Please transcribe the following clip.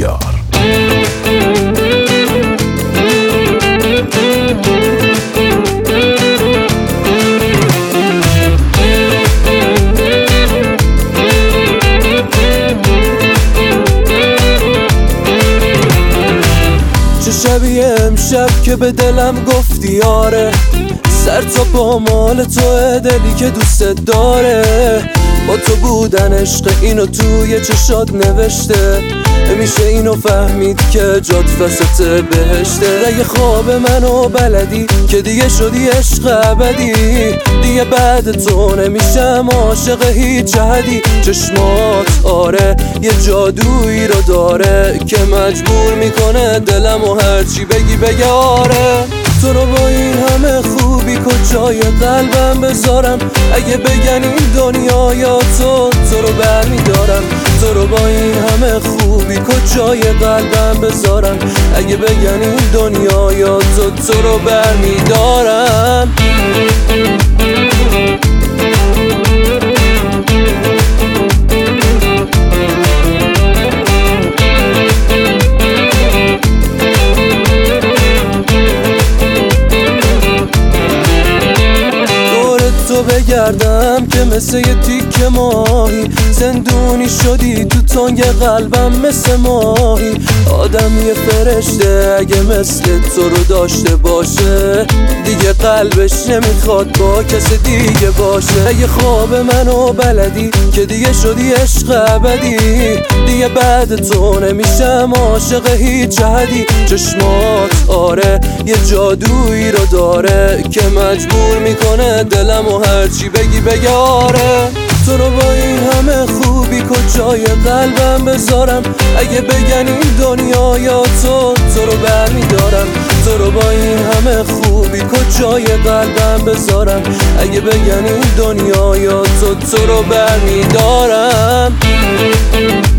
بختیار. چه شبیه امشب که به دلم گفتی آره، سر تا پا مال توه، دلی که دوست داره. با تو بودن عشق اینو توی چشات نوشته، میشه اینو فهمید که جات وسط بهشته. اگه خواب منو بلدی که دیگه شدی عشق ابدی، دیگه بعد تو نمیشم عاشق هیچ جهدی. چشمات آره یه جادویی رو داره که مجبور میکنه دلمو هرچی بگی بگه آره. تو رو با این همه خوبی کجای قلبم بذارم؟ اگه بگن این دنیا یا تو رو برمیدارم. تو رو با این همه خوبی کجای قلبم بذارم؟ اگه بگن این دنیا یا تو رو برمیدارم. تو بگردم که مثل یه تیک ماهی، زندونی شدی تو تنگ قلبم مثل ماهی. آدم یه فرشته اگه مثل تو رو داشته باشه، دیگه قلبش نمیخواد با کس دیگه باشه. اگه خواب منو بلدی که دیگه شدی عشق ابدی، دیگه بعد تو نمیشم عاشق هیچ جهدی. چشمات آره یه جادویی رو داره که مجبور میکنه دلمو هرچی بگی بگه آره. تو رو با این همه خوبی کجای قلبم بذارم؟ اگه بگن این دنیا یا تو رو برمیدارم. تو رو با این همه خوبی کجای قلبم بذارم؟ اگه بگن این دنیا یا تو رو برمیدارم.